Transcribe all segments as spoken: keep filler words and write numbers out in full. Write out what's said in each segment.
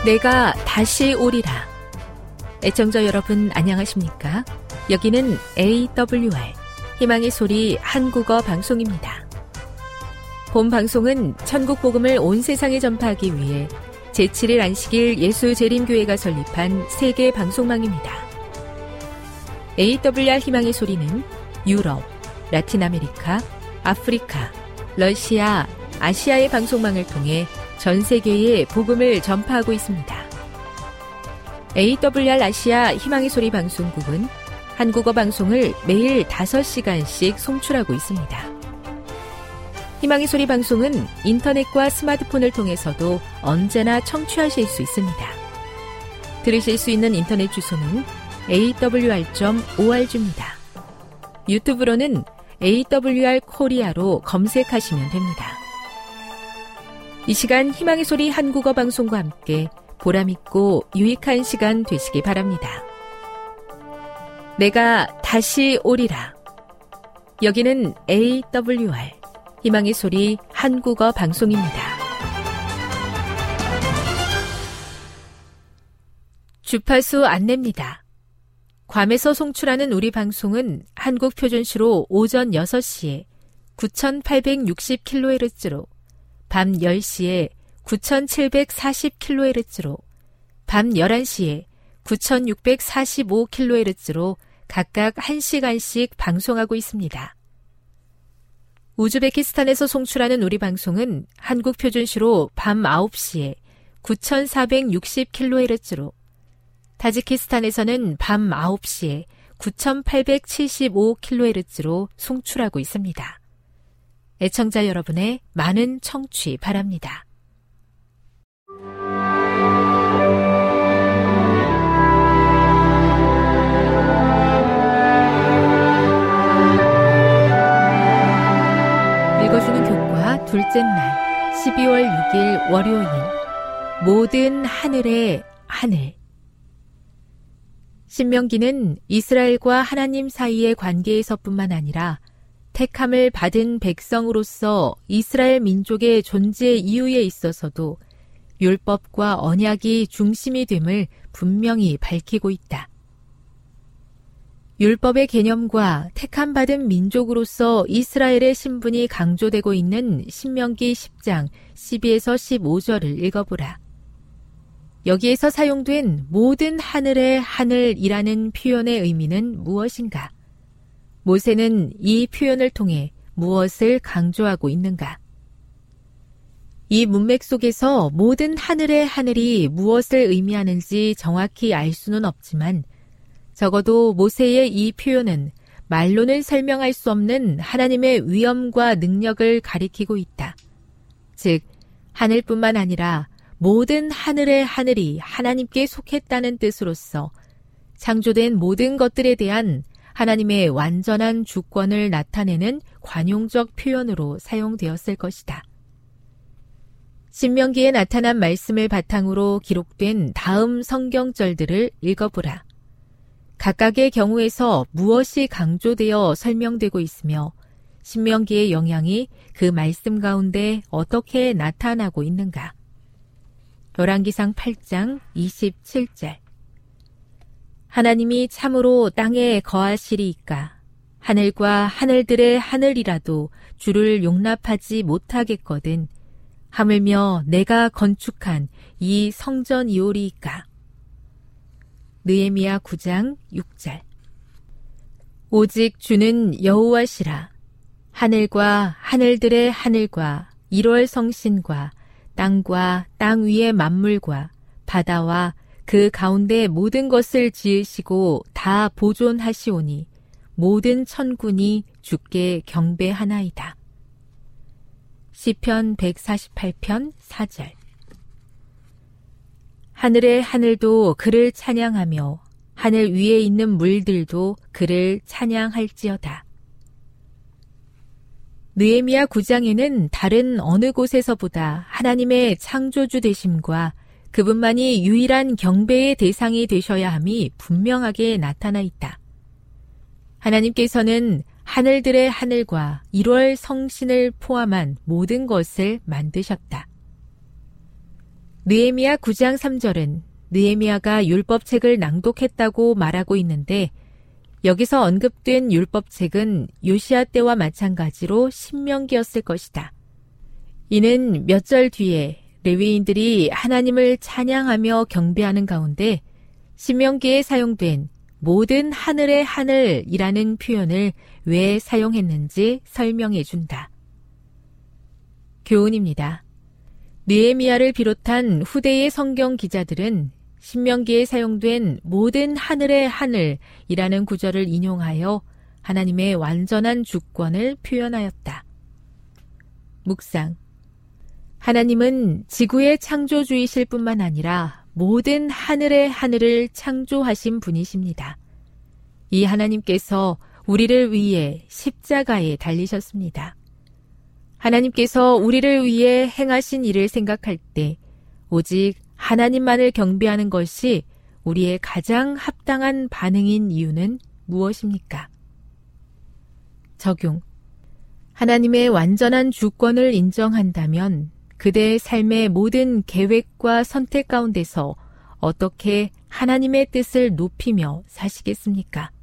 내가 다시 오리라. 애청자 여러분 안녕하십니까? 여기는 에이더블유알 희망의 소리 한국어 방송입니다. 본 방송은 천국 복음을 온 세상에 전파하기 위해 제칠 일 안식일 예수재림교회가 설립한 세계 방송망입니다. 에이더블유알 희망의 소리는 유럽, 라틴 아메리카, 아프리카, 러시아, 아시아의 방송망을 통해 전 세계에 복음을 전파하고 있습니다. 에이더블유알 아시아 희망의 소리 방송국은 한국어 방송을 매일 다섯 시간씩 송출하고 있습니다. 희망의 소리 방송은 인터넷과 스마트폰을 통해서도 언제나 청취하실 수 있습니다. 들으실 수 있는 인터넷 주소는 에이더블유알 닷 오알지입니다. 유튜브로는 에이더블유알 코리아로 검색하시면 됩니다. 이 시간 희망의 소리 한국어 방송과 함께 보람있고 유익한 시간 되시기 바랍니다. 내가 다시 오리라. 여기는 에이더블유알 희망의 소리 한국어 방송입니다. 주파수 안내입니다. 괌에서 송출하는 우리 방송은 한국 표준시로 오전 여섯 시에 구천팔백육십 킬로헤르츠로, 밤 열 시에 구천칠백사십 킬로헤르츠로, 밤 열한 시에 구천육백사십오 킬로헤르츠로 각각 한 시간씩 방송하고 있습니다. 우즈베키스탄에서 송출하는 우리 방송은 한국 표준시로 밤 아홉 시에 구천사백육십 킬로헤르츠로, 타지키스탄에서는 밤 아홉 시에 구천팔백칠십오 킬로헤르츠로 송출하고 있습니다. 애청자 여러분의 많은 청취 바랍니다. 읽어주는 교과 둘째 날 십이월 육일 월요일 모든 하늘의 하늘. 신명기는 이스라엘과 하나님 사이의 관계에서뿐만 아니라 택함을 받은 백성으로서 이스라엘 민족의 존재 이유에 있어서도 율법과 언약이 중심이 됨을 분명히 밝히고 있다. 율법의 개념과 택함받은 민족으로서 이스라엘의 신분이 강조되고 있는 신명기 십 장 십이에서 십오 절을 읽어보라. 여기에서 사용된 모든 하늘의 하늘이라는 표현의 의미는 무엇인가? 모세는 이 표현을 통해 무엇을 강조하고 있는가? 이 문맥 속에서 모든 하늘의 하늘이 무엇을 의미하는지 정확히 알 수는 없지만 적어도 모세의 이 표현은 말로는 설명할 수 없는 하나님의 위엄과 능력을 가리키고 있다. 즉, 하늘뿐만 아니라 모든 하늘의 하늘이 하나님께 속했다는 뜻으로서 창조된 모든 것들에 대한 하나님의 완전한 주권을 나타내는 관용적 표현으로 사용되었을 것이다. 신명기에 나타난 말씀을 바탕으로 기록된 다음 성경절들을 읽어보라. 각각의 경우에서 무엇이 강조되어 설명되고 있으며 신명기의 영향이 그 말씀 가운데 어떻게 나타나고 있는가? 열왕기상 팔 장 이십칠 절. 하나님이 참으로 땅에 거하시리이까 하늘과 하늘들의 하늘이라도 주를 용납하지 못하겠거든 하물며 내가 건축한 이 성전이오리이까. 느헤미야 구 장 육 절. 오직 주는 여호와시라. 하늘과 하늘들의 하늘과 일월 성신과 땅과 땅 위의 만물과 바다와 그 가운데 모든 것을 지으시고 다 보존하시오니 모든 천군이 주께 경배하나이다. 시편 백사십팔 편 사 절. 하늘의 하늘도 그를 찬양하며 하늘 위에 있는 물들도 그를 찬양할지어다. 느헤미야 구 장에는 다른 어느 곳에서보다 하나님의 창조주 되심과 그분만이 유일한 경배의 대상이 되셔야 함이 분명하게 나타나 있다. 하나님께서는 하늘들의 하늘과 일월 성신을 포함한 모든 것을 만드셨다. 느헤미야 구 장 삼 절은 느헤미야가 율법책을 낭독했다고 말하고 있는데 여기서 언급된 율법책은 요시야 때와 마찬가지로 신명기였을 것이다. 이는 몇 절 뒤에 레위인들이 하나님을 찬양하며 경배하는 가운데 신명기에 사용된 모든 하늘의 하늘이라는 표현을 왜 사용했는지 설명해 준다. 교훈입니다. 느헤미야를 비롯한 후대의 성경 기자들은 신명기에 사용된 모든 하늘의 하늘이라는 구절을 인용하여 하나님의 완전한 주권을 표현하였다. 묵상. 하나님은 지구의 창조주이실 뿐만 아니라 모든 하늘의 하늘을 창조하신 분이십니다. 이 하나님께서 우리를 위해 십자가에 달리셨습니다. 하나님께서 우리를 위해 행하신 일을 생각할 때 오직 하나님만을 경배하는 것이 우리의 가장 합당한 반응인 이유는 무엇입니까? 적용. 하나님의 완전한 주권을 인정한다면 그대의 삶의 모든 계획과 선택 가운데서 어떻게 하나님의 뜻을 높이며 사시겠습니까?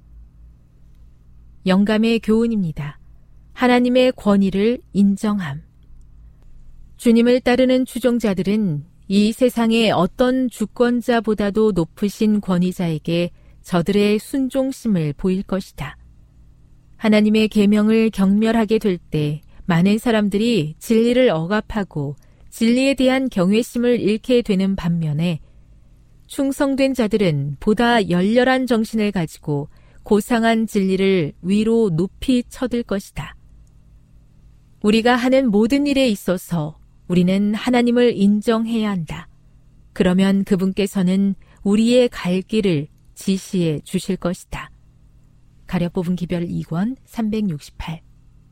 영감의 교훈입니다. 하나님의 권위를 인정함. 주님을 따르는 추종자들은 이 세상의 어떤 주권자보다도 높으신 권위자에게 저들의 순종심을 보일 것이다. 하나님의 계명을 경멸하게 될 때 많은 사람들이 진리를 억압하고 진리에 대한 경외심을 잃게 되는 반면에 충성된 자들은 보다 열렬한 정신을 가지고 고상한 진리를 위로 높이 쳐들 것이다. 우리가 하는 모든 일에 있어서 우리는 하나님을 인정해야 한다. 그러면 그분께서는 우리의 갈 길을 지시해 주실 것이다. 가려 뽑은 기별 이 권 삼백육십팔.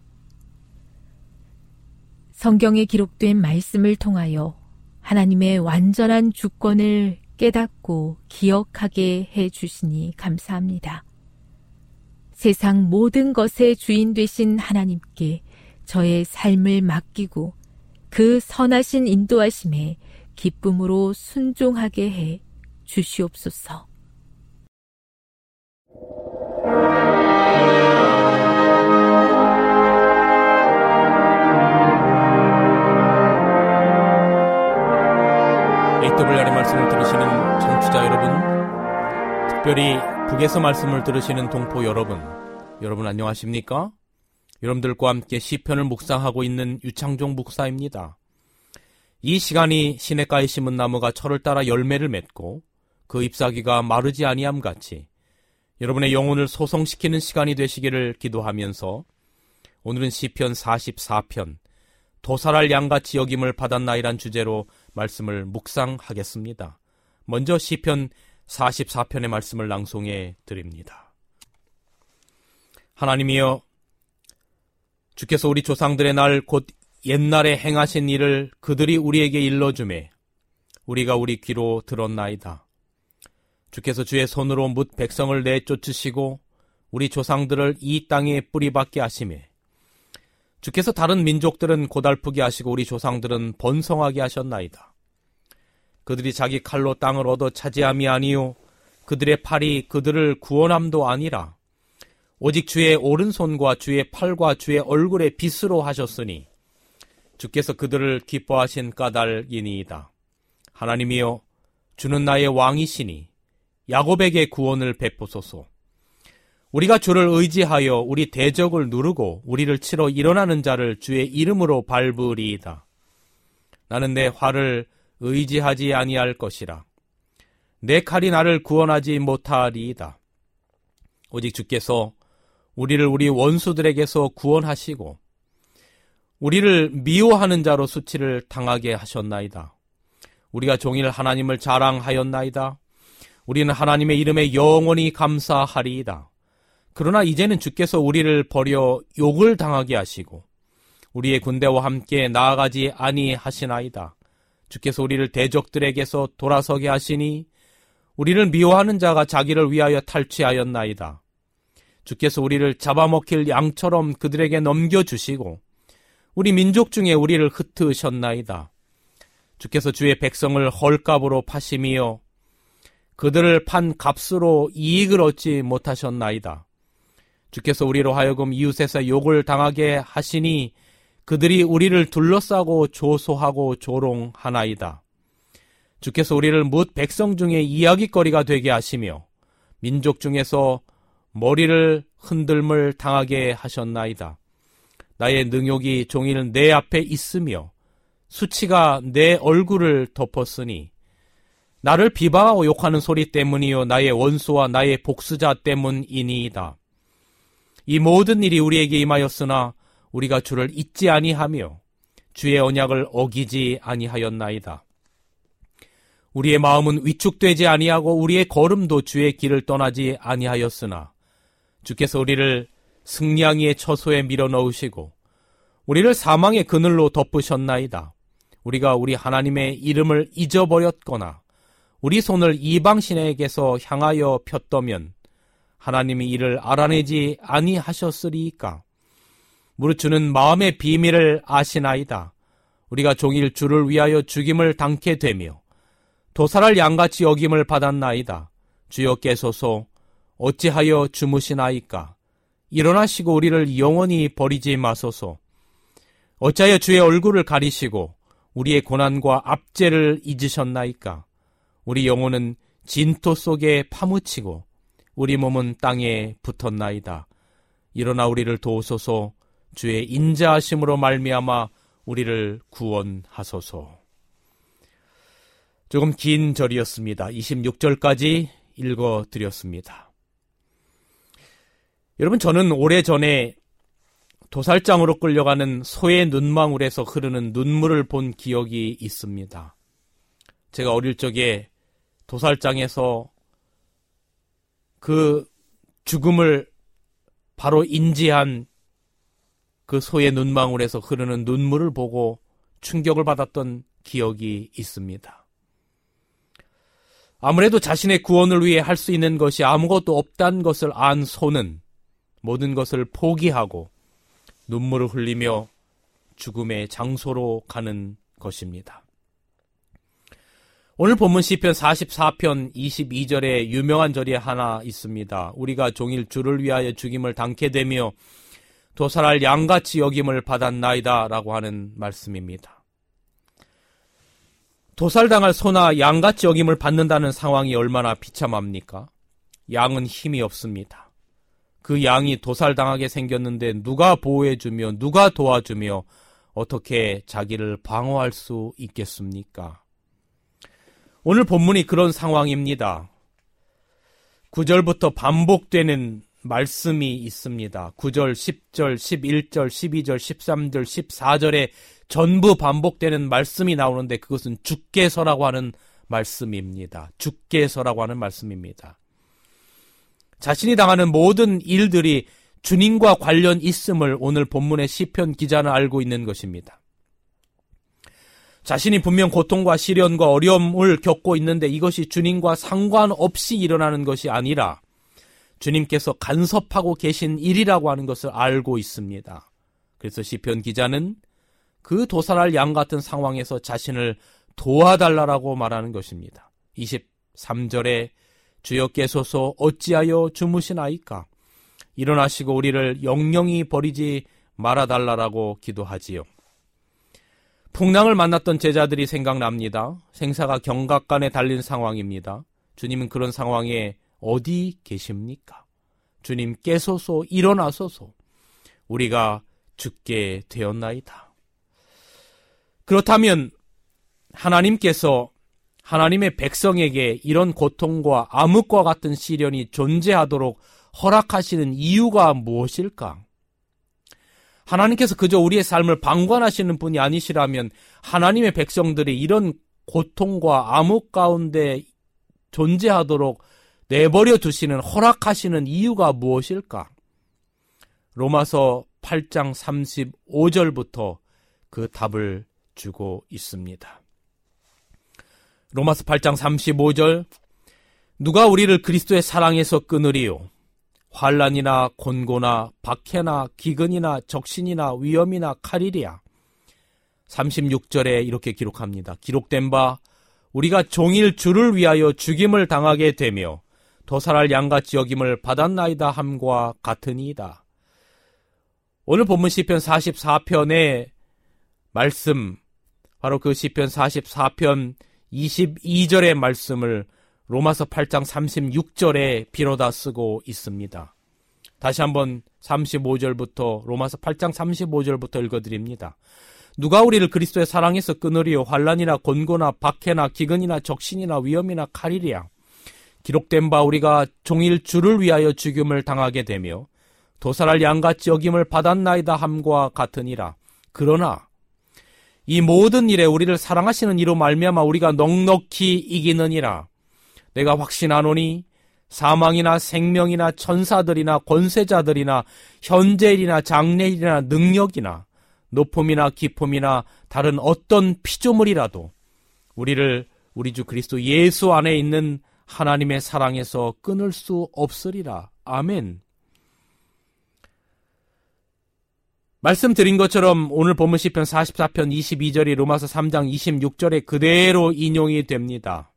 성경에 기록된 말씀을 통하여 하나님의 완전한 주권을 깨닫고 기억하게 해 주시니 감사합니다. 세상 모든 것의 주인 되신 하나님께 저의 삶을 맡기고 그 선하신 인도하심에 기쁨으로 순종하게 해 주시옵소서. 에이더블유알의 말씀을 들으시는 청취자 여러분, 특별히 북에서 말씀을 들으시는 동포 여러분, 여러분 안녕하십니까? 여러분들과 함께 시편을 묵상하고 있는 유창종 목사입니다. 이 시간이 시냇가에 심은 나무가 철을 따라 열매를 맺고 그 잎사귀가 마르지 아니함 같이 여러분의 영혼을 소성시키는 시간이 되시기를 기도하면서 오늘은 시편 사십사 편 도살할 양같이 여김을 받았나이란 주제로 말씀을 묵상하겠습니다. 먼저 시편 사십사 편의 말씀을 낭송해 드립니다. 하나님이여, 주께서 우리 조상들의 날 곧 옛날에 행하신 일을 그들이 우리에게 일러주매 우리가 우리 귀로 들었나이다. 주께서 주의 손으로 뭇 백성을 내쫓으시고 우리 조상들을 이 땅에 뿌리박게 하시매 주께서 다른 민족들은 고달프게 하시고 우리 조상들은 번성하게 하셨나이다. 그들이 자기 칼로 땅을 얻어 차지함이 아니요 그들의 팔이 그들을 구원함도 아니라 오직 주의 오른손과 주의 팔과 주의 얼굴의 빛으로 하셨으니 주께서 그들을 기뻐하신 까닭이니이다. 하나님이여, 주는 나의 왕이시니 야곱에게 구원을 베푸소서. 우리가 주를 의지하여 우리 대적을 누르고 우리를 치러 일어나는 자를 주의 이름으로 밟으리이다. 나는 내 활을 의지하지 아니할 것이라. 내 칼이 나를 구원하지 못하리이다. 오직 주께서 우리를 우리 원수들에게서 구원하시고 우리를 미워하는 자로 수치를 당하게 하셨나이다. 우리가 종일 하나님을 자랑하였나이다. 우리는 하나님의 이름에 영원히 감사하리이다. 그러나 이제는 주께서 우리를 버려 욕을 당하게 하시고 우리의 군대와 함께 나아가지 아니하시나이다. 주께서 우리를 대적들에게서 돌아서게 하시니 우리를 미워하는 자가 자기를 위하여 탈취하였나이다. 주께서 우리를 잡아먹힐 양처럼 그들에게 넘겨주시고 우리 민족 중에 우리를 흩으셨나이다. 주께서 주의 백성을 헐값으로 파심이요 그들을 판 값으로 이익을 얻지 못하셨나이다. 주께서 우리로 하여금 이웃에서 욕을 당하게 하시니 그들이 우리를 둘러싸고 조소하고 조롱하나이다. 주께서 우리를 뭇 백성 중에 이야깃거리가 되게 하시며 민족 중에서 머리를 흔들물 당하게 하셨나이다. 나의 능욕이 종일 내 앞에 있으며 수치가 내 얼굴을 덮었으니 나를 비방하고 욕하는 소리 때문이요 나의 원수와 나의 복수자 때문이니이다. 이 모든 일이 우리에게 임하였으나 우리가 주를 잊지 아니하며 주의 언약을 어기지 아니하였나이다. 우리의 마음은 위축되지 아니하고 우리의 걸음도 주의 길을 떠나지 아니하였으나 주께서 우리를 승냥이의 처소에 밀어넣으시고 우리를 사망의 그늘로 덮으셨나이다. 우리가 우리 하나님의 이름을 잊어버렸거나 우리 손을 이방신에게서 향하여 폈더면 하나님이 이를 알아내지 아니하셨으리이까. 무릇 주는 마음의 비밀을 아시나이다. 우리가 종일 주를 위하여 죽임을 당케 되며 도살할 양같이 여김을 받았나이다. 주여 깨소서 어찌하여 주무시나이까. 일어나시고 우리를 영원히 버리지 마소서. 어찌하여 주의 얼굴을 가리시고 우리의 고난과 압제를 잊으셨나이까. 우리 영혼은 진토 속에 파묻히고 우리 몸은 땅에 붙었나이다. 일어나 우리를 도우소서. 주의 인자하심으로 말미암아 우리를 구원하소서. 조금 긴 절이었습니다. 이십육 절까지 읽어드렸습니다. 여러분, 저는 오래전에 도살장으로 끌려가는 소의 눈망울에서 흐르는 눈물을 본 기억이 있습니다. 제가 어릴 적에 도살장에서 그 죽음을 바로 인지한 그 소의 눈망울에서 흐르는 눈물을 보고 충격을 받았던 기억이 있습니다. 아무래도 자신의 구원을 위해 할 수 있는 것이 아무것도 없다는 것을 안 소는 모든 것을 포기하고 눈물을 흘리며 죽음의 장소로 가는 것입니다. 오늘 본문 시편 사십사 편 이십이 절에 유명한 절이 하나 있습니다. 우리가 종일 주를 위하여 죽임을 당케 되며 도살할 양같이 여김을 받았나이다 라고 하는 말씀입니다. 도살당할 소나 양같이 여김을 받는다는 상황이 얼마나 비참합니까? 양은 힘이 없습니다. 그 양이 도살당하게 생겼는데 누가 보호해주며 누가 도와주며 어떻게 자기를 방어할 수 있겠습니까? 오늘 본문이 그런 상황입니다. 구 절부터 반복되는 말씀이 있습니다. 구 절, 십 절, 십일 절, 십이 절, 십삼 절, 십사 절에 전부 반복되는 말씀이 나오는데 그것은 주께서라고 하는 말씀입니다. 주께서라고 하는 말씀입니다. 자신이 당하는 모든 일들이 주님과 관련 있음을 오늘 본문의 시편 기자는 알고 있는 것입니다. 자신이 분명 고통과 시련과 어려움을 겪고 있는데 이것이 주님과 상관없이 일어나는 것이 아니라 주님께서 간섭하고 계신 일이라고 하는 것을 알고 있습니다. 그래서 시편 기자는 그 도살할 양 같은 상황에서 자신을 도와달라고 말하는 것입니다. 이십삼 절에 주여 깨소서 어찌하여 주무시나이까. 일어나시고 우리를 영영히 버리지 말아달라고 기도하지요. 풍랑을 만났던 제자들이 생각납니다. 생사가 경각간에 달린 상황입니다. 주님은 그런 상황에 어디 계십니까? 주님 깨소서 일어나소서. 우리가 죽게 되었나이다. 그렇다면 하나님께서 하나님의 백성에게 이런 고통과 암흑과 같은 시련이 존재하도록 허락하시는 이유가 무엇일까? 하나님께서 그저 우리의 삶을 방관하시는 분이 아니시라면 하나님의 백성들이 이런 고통과 암흑 가운데 존재하도록 내버려 두시는, 허락하시는 이유가 무엇일까? 로마서 팔 장 삼십오 절부터 그 답을 주고 있습니다. 로마서 팔 장 삼십오 절, 누가 우리를 그리스도의 사랑에서 끊으리요? 환난이나 곤고나 박해나 기근이나 적신이나 위험이나 칼이랴. 삼십육 절에 이렇게 기록합니다. 기록된 바 우리가 종일 주를 위하여 죽임을 당하게 되며 도살할 양같이 여김을 받았나이다 함과 같으니이다. 오늘 본문 시편 사십사 편의 말씀, 바로 그 시편 사십사 편 이십이 절의 말씀을 로마서 팔 장 삼십육 절에 비로다 쓰고 있습니다. 다시 한번 삼십오 절부터 로마서 팔 장 삼십오 절부터 읽어드립니다. 누가 우리를 그리스도의 사랑에서 끊으리요? 환난이나 곤고나 박해나 기근이나 적신이나 위험이나 칼이랴. 기록된 바 우리가 종일 주를 위하여 죽임을 당하게 되며 도살할 양같이 여김을 받았나이다 함과 같으니라. 그러나 이 모든 일에 우리를 사랑하시는 이로 말미암아 우리가 넉넉히 이기느니라. 내가 확신하노니 사망이나 생명이나 천사들이나 권세자들이나 현재일이나 장래일이나 능력이나 높음이나 깊음이나 다른 어떤 피조물이라도 우리를 우리 주 그리스도 예수 안에 있는 하나님의 사랑에서 끊을 수 없으리라. 아멘. 말씀드린 것처럼 오늘 본문 시편 사십사 편 이십이 절이 로마서 삼 장 이십육 절에 그대로 인용이 됩니다.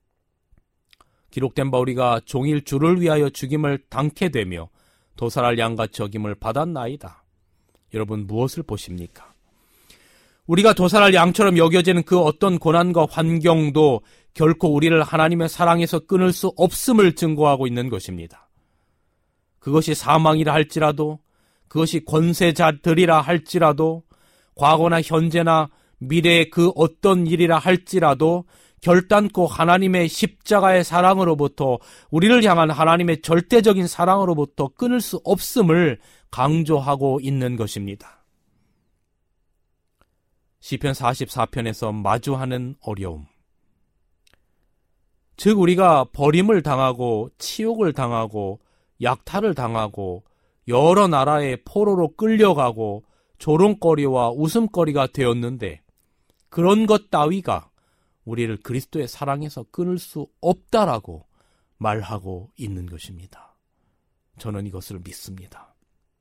기록된 바 우리가 종일 주를 위하여 죽임을 당케 되며 도살할 양같이 여김을 받았나이다. 여러분 무엇을 보십니까? 우리가 도살할 양처럼 여겨지는 그 어떤 고난과 환경도 결코 우리를 하나님의 사랑에서 끊을 수 없음을 증거하고 있는 것입니다. 그것이 사망이라 할지라도, 그것이 권세자들이라 할지라도, 과거나 현재나 미래의 그 어떤 일이라 할지라도 결단코 하나님의 십자가의 사랑으로부터, 우리를 향한 하나님의 절대적인 사랑으로부터 끊을 수 없음을 강조하고 있는 것입니다. 시편 사십사 편에서 마주하는 어려움, 즉 우리가 버림을 당하고 치욕을 당하고 약탈을 당하고 여러 나라의 포로로 끌려가고 조롱거리와 웃음거리가 되었는데 그런 것 따위가 우리를 그리스도의 사랑에서 끊을 수 없다라고 말하고 있는 것입니다. 저는 이것을 믿습니다.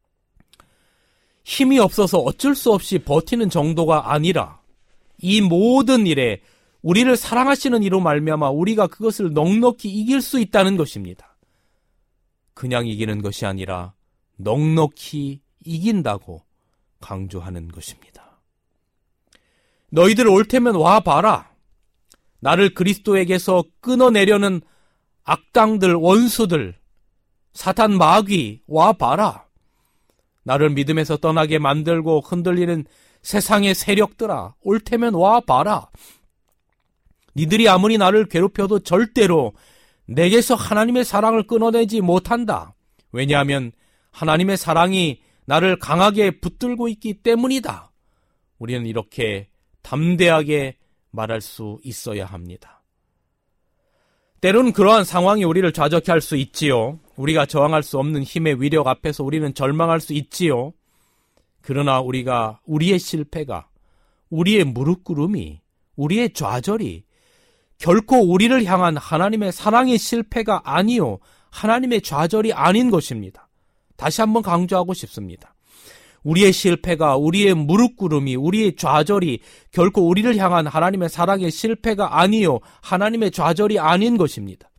힘이 없어서 어쩔 수 없이 버티는 정도가 아니라 이 모든 일에 우리를 사랑하시는 이로 말미암아 우리가 그것을 넉넉히 이길 수 있다는 것입니다. 그냥 이기는 것이 아니라 넉넉히 이긴다고 강조하는 것입니다. 너희들 올 테면 와봐라. 나를 그리스도에게서 끊어내려는 악당들, 원수들, 사탄 마귀 와봐라. 나를 믿음에서 떠나게 만들고 흔들리는 세상의 세력들아, 올 테면 와봐라. 니들이 아무리 나를 괴롭혀도 절대로 내게서 하나님의 사랑을 끊어내지 못한다. 왜냐하면 하나님의 사랑이 나를 강하게 붙들고 있기 때문이다. 우리는 이렇게 담대하게 말할 수 있어야 합니다. 때로는 그러한 상황이 우리를 좌절케 할 수 있지요. 우리가 저항할 수 없는 힘의 위력 앞에서 우리는 절망할 수 있지요. 그러나 우리가 우리의 실패가, 우리의 무릎꿇음이, 우리의 좌절이 결코 우리를 향한 하나님의 사랑의 실패가 아니요, 하나님의 좌절이 아닌 것입니다. 다시 한번 강조하고 싶습니다. 우리의 실패가, 우리의 무릎꿇음이, 우리의 좌절이 결코 우리를 향한 하나님의 사랑의 실패가 아니요, 하나님의 좌절이 아닌 것입니다.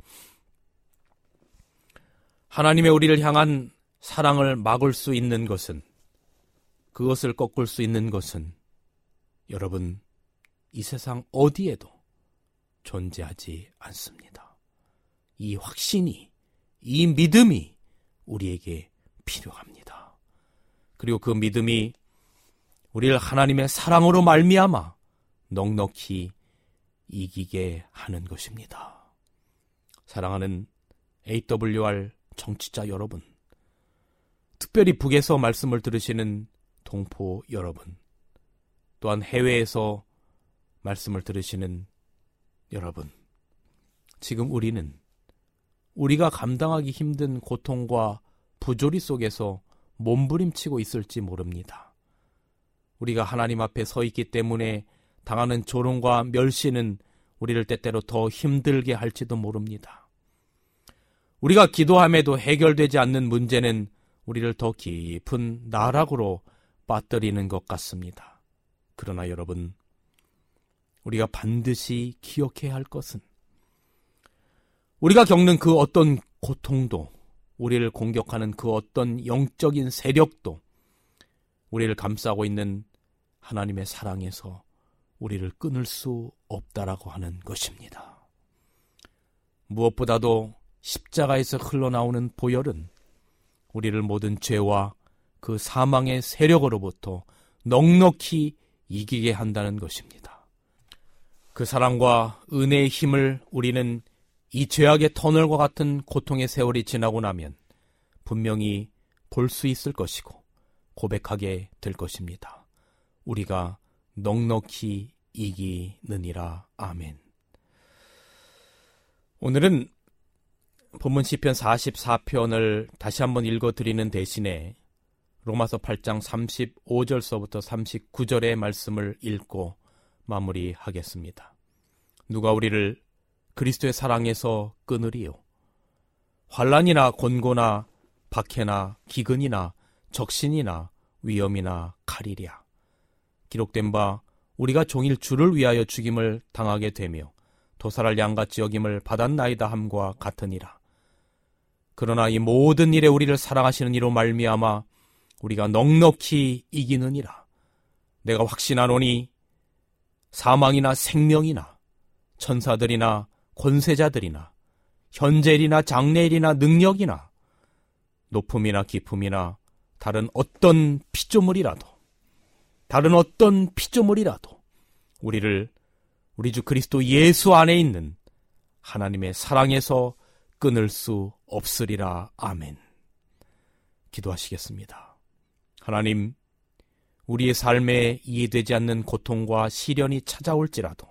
하나님의 우리를 향한 사랑을 막을 수 있는 것은, 그것을 꺾을 수 있는 것은 여러분, 이 세상 어디에도 존재하지 않습니다. 이 확신이, 이 믿음이 우리에게 필요합니다. 그리고 그 믿음이 우리를 하나님의 사랑으로 말미암아 넉넉히 이기게 하는 것입니다. 사랑하는 에이더블유알 청취자 여러분, 특별히 북에서 말씀을 들으시는 동포 여러분, 또한 해외에서 말씀을 들으시는 여러분, 지금 우리는 우리가 감당하기 힘든 고통과 부조리 속에서 몸부림치고 있을지 모릅니다. 우리가 하나님 앞에 서 있기 때문에 당하는 조롱과 멸시는 우리를 때때로 더 힘들게 할지도 모릅니다. 우리가 기도함에도 해결되지 않는 문제는 우리를 더 깊은 나락으로 빠뜨리는 것 같습니다. 그러나 여러분, 우리가 반드시 기억해야 할 것은 우리가 겪는 그 어떤 고통도, 우리를 공격하는 그 어떤 영적인 세력도 우리를 감싸고 있는 하나님의 사랑에서 우리를 끊을 수 없다라고 하는 것입니다. 무엇보다도 십자가에서 흘러나오는 보혈은 우리를 모든 죄와 그 사망의 세력으로부터 넉넉히 이기게 한다는 것입니다. 그 사랑과 은혜의 힘을 우리는 이 죄악의 터널과 같은 고통의 세월이 지나고 나면 분명히 볼 수 있을 것이고 고백하게 될 것입니다. 우리가 넉넉히 이기느니라. 아멘. 오늘은 본문 시편 사십사 편을 다시 한번 읽어드리는 대신에 로마서 팔 장 삼십오 절서부터 삼십구 절의 말씀을 읽고 마무리하겠습니다. 누가 우리를 그리스도의 사랑에서 끊으리요? 환난이나 곤고나 박해나 기근이나 적신이나 위험이나 칼이랴. 기록된 바 우리가 종일 주를 위하여 죽임을 당하게 되며 도살할 양같이 여김을 받았나이다 함과 같으니라. 그러나 이 모든 일에 우리를 사랑하시는 이로 말미암아 우리가 넉넉히 이기느니라. 내가 확신하노니 사망이나 생명이나 천사들이나 권세자들이나 현재일이나 장래일이나 능력이나 높음이나 깊음이나 다른 어떤 피조물이라도 다른 어떤 피조물이라도 우리를 우리 주 그리스도 예수 안에 있는 하나님의 사랑에서 끊을 수 없으리라. 아멘. 기도하시겠습니다. 하나님, 우리의 삶에 이해되지 않는 고통과 시련이 찾아올지라도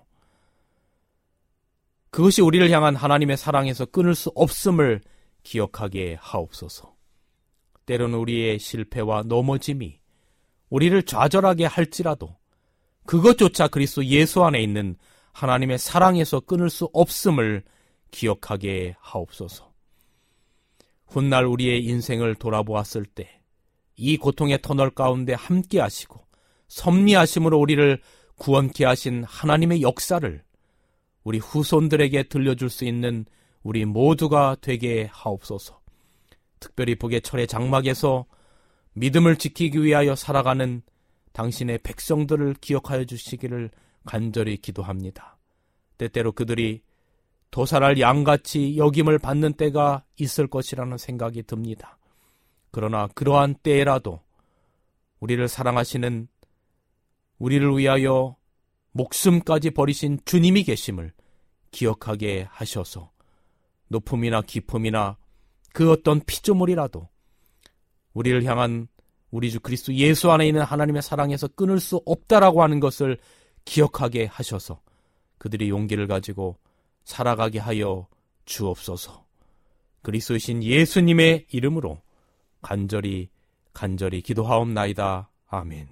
그것이 우리를 향한 하나님의 사랑에서 끊을 수 없음을 기억하게 하옵소서. 때로는 우리의 실패와 넘어짐이 우리를 좌절하게 할지라도 그것조차 그리스도 예수 안에 있는 하나님의 사랑에서 끊을 수 없음을 기억하게 하옵소서. 훗날 우리의 인생을 돌아보았을 때 이 고통의 터널 가운데 함께 하시고 섭리하심으로 우리를 구원케 하신 하나님의 역사를 우리 후손들에게 들려줄 수 있는 우리 모두가 되게 하옵소서. 특별히 북의 철의 장막에서 믿음을 지키기 위하여 살아가는 당신의 백성들을 기억하여 주시기를 간절히 기도합니다. 때때로 그들이 도살할 양같이 여김을 받는 때가 있을 것이라는 생각이 듭니다. 그러나 그러한 때라도 우리를 사랑하시는, 우리를 위하여 목숨까지 버리신 주님이 계심을 기억하게 하셔서 높음이나 깊음이나 그 어떤 피조물이라도 우리를 향한 우리 주 그리스도 예수 안에 있는 하나님의 사랑에서 끊을 수 없다라고 하는 것을 기억하게 하셔서 그들이 용기를 가지고 살아가게 하여 주옵소서. 그리스도이신 예수님의 이름으로 간절히 간절히 기도하옵나이다. 아멘.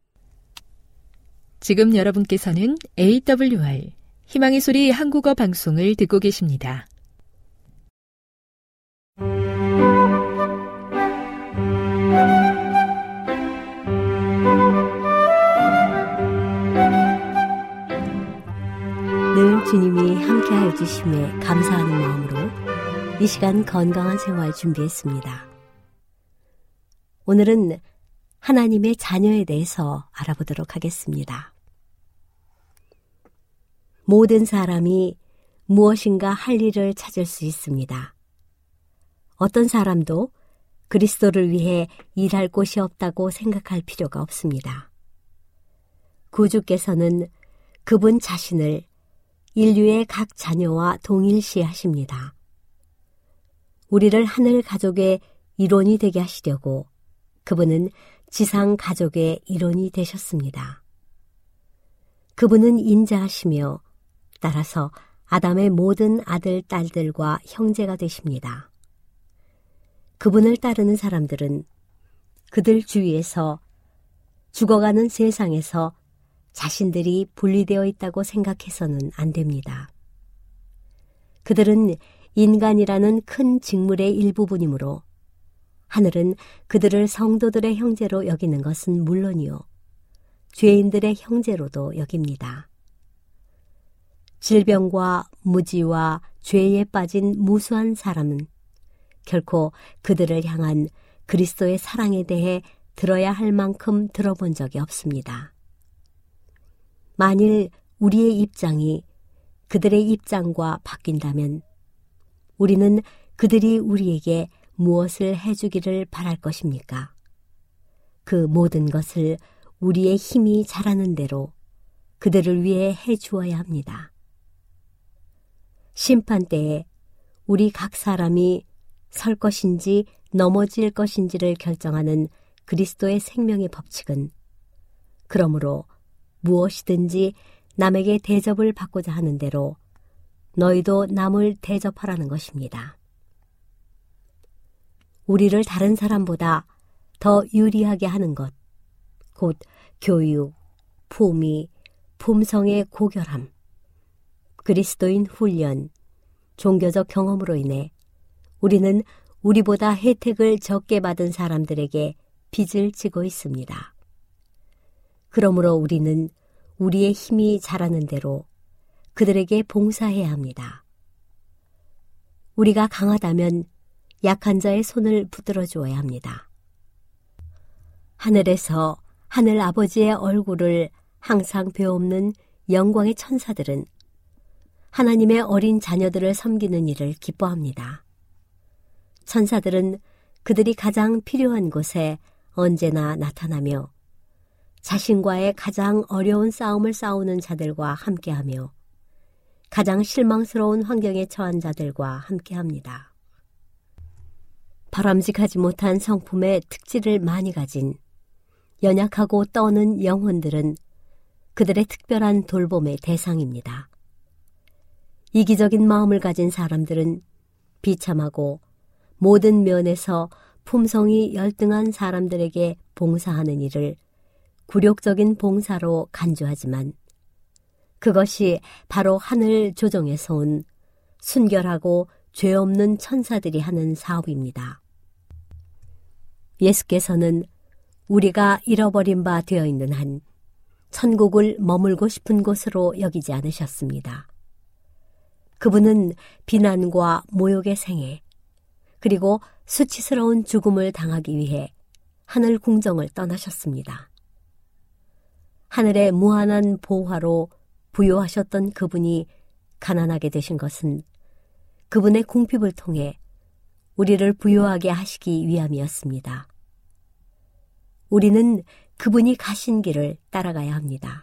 지금 여러분께서는 에이더블유알 희망의 소리 한국어 방송을 듣고 계십니다. 늘 주님이 함께하여 주심에 감사하는 마음으로 이 시간 건강한 생활 준비했습니다. 오늘은 하나님의 자녀에 대해서 알아보도록 하겠습니다. 모든 사람이 무엇인가 할 일을 찾을 수 있습니다. 어떤 사람도 그리스도를 위해 일할 곳이 없다고 생각할 필요가 없습니다. 구주께서는 그분 자신을 인류의 각 자녀와 동일시하십니다. 우리를 하늘 가족의 일원이 되게 하시려고 그분은 지상 가족의 일원이 되셨습니다. 그분은 인자하시며 따라서 아담의 모든 아들, 딸들과 형제가 되십니다. 그분을 따르는 사람들은 그들 주위에서 죽어가는 세상에서 자신들이 분리되어 있다고 생각해서는 안 됩니다. 그들은 인간이라는 큰 직물의 일부분이므로 하늘은 그들을 성도들의 형제로 여기는 것은 물론이요, 죄인들의 형제로도 여깁니다. 질병과 무지와 죄에 빠진 무수한 사람은 결코 그들을 향한 그리스도의 사랑에 대해 들어야 할 만큼 들어본 적이 없습니다. 만일 우리의 입장이 그들의 입장과 바뀐다면 우리는 그들이 우리에게 무엇을 해주기를 바랄 것입니까? 그 모든 것을 우리의 힘이 자라는 대로 그들을 위해 해주어야 합니다. 심판 때에 우리 각 사람이 설 것인지 넘어질 것인지를 결정하는 그리스도의 생명의 법칙은 그러므로 무엇이든지 남에게 대접을 받고자 하는 대로 너희도 남을 대접하라는 것입니다. 우리를 다른 사람보다 더 유리하게 하는 것, 곧 교육, 품위, 품성의 고결함, 그리스도인 훈련, 종교적 경험으로 인해 우리는 우리보다 혜택을 적게 받은 사람들에게 빚을 지고 있습니다. 그러므로 우리는 우리의 힘이 자라는 대로 그들에게 봉사해야 합니다. 우리가 강하다면 약한 자의 손을 붙들어 주어야 합니다. 하늘에서 하늘 아버지의 얼굴을 항상 배옵는 영광의 천사들은 하나님의 어린 자녀들을 섬기는 일을 기뻐합니다. 천사들은 그들이 가장 필요한 곳에 언제나 나타나며 자신과의 가장 어려운 싸움을 싸우는 자들과 함께하며 가장 실망스러운 환경에 처한 자들과 함께합니다. 바람직하지 못한 성품의 특질을 많이 가진 연약하고 떠는 영혼들은 그들의 특별한 돌봄의 대상입니다. 이기적인 마음을 가진 사람들은 비참하고 모든 면에서 품성이 열등한 사람들에게 봉사하는 일을 굴욕적인 봉사로 간주하지만 그것이 바로 하늘 조정에서 온 순결하고 죄 없는 천사들이 하는 사업입니다. 예수께서는 우리가 잃어버린 바 되어 있는 한 천국을 머물고 싶은 곳으로 여기지 않으셨습니다. 그분은 비난과 모욕의 생애 그리고 수치스러운 죽음을 당하기 위해 하늘 궁정을 떠나셨습니다. 하늘의 무한한 보화로 부요하셨던 그분이 가난하게 되신 것은 그분의 궁핍을 통해 우리를 부요하게 하시기 위함이었습니다. 우리는 그분이 가신 길을 따라가야 합니다.